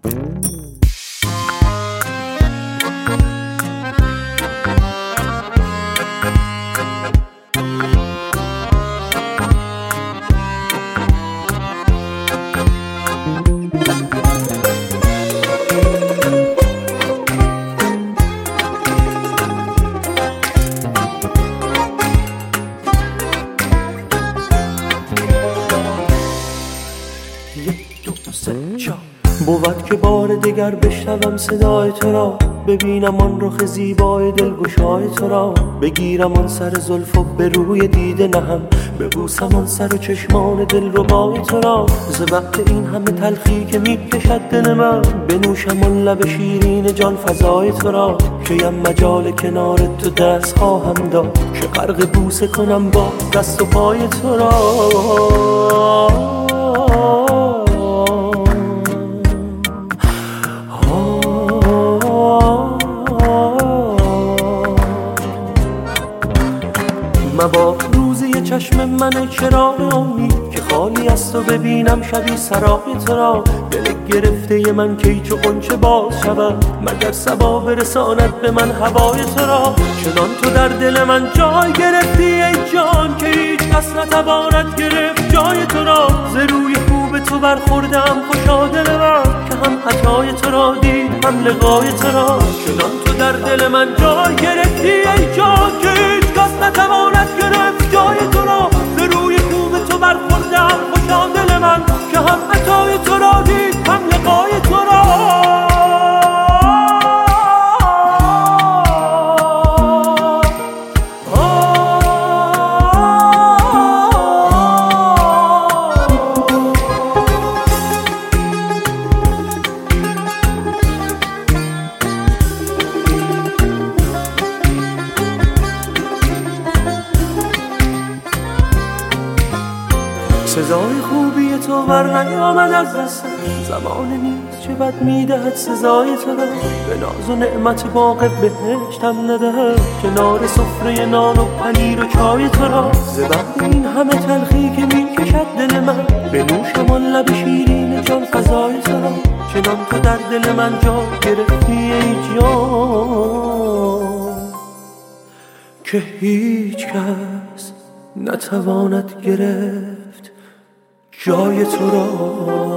بود که بار دیگر بشنوم صدای تو را، ببینم آن رخ زیبای دلگشای تو را، بگیرم آن سر زلف و به روی دیده نهم، ببوسم آن سر و چشمان دلربای تو را. ز وقت این همه تلخی که میکشد دل من، بنوشم آن لب شیرین جان فزای تو را. کیم مجال کنار تو دست خواهم داد، که غرق بوسه کنم با دست و پای تو را. مباد روزی چشم من چراغ امید، که خالی از تو ببینم شبی سرای تو را. دل گرفته من کی چو غنچه باز شود، مگر صبا برساند به من هوای تو را. چنان تو در دل من جای گرفتی ای جان، که هیچ کس نتواند گرفت جای تو را. ز روی خوب تو برخوردم خوشا دل من، که هم عطای تو را دید هم لقای تو را. چنان تو در دل من جای گرفتی ای جان، که هیچ کس نتواند گرفت جای تو را. ز روی خوب تو برخوردم خوشا دل من، که هم عطای تو را دید هم لقای تو را. سزای خوبی تو بر نیامد از دستم، زمان نیست چه بد میدهد سزای تو را. به ناز و نعمت باغ بهشتم ندهد، کنار سفره نان و پنیر و چای تو را. ز وقت این همه تلخی که میکشد دل من، بنوشم آن لب شیرین جان فزای تو را. چنان تو در دل من جا گرفتی ای جان، که هیچ کس نتواند گرفت جای تو را.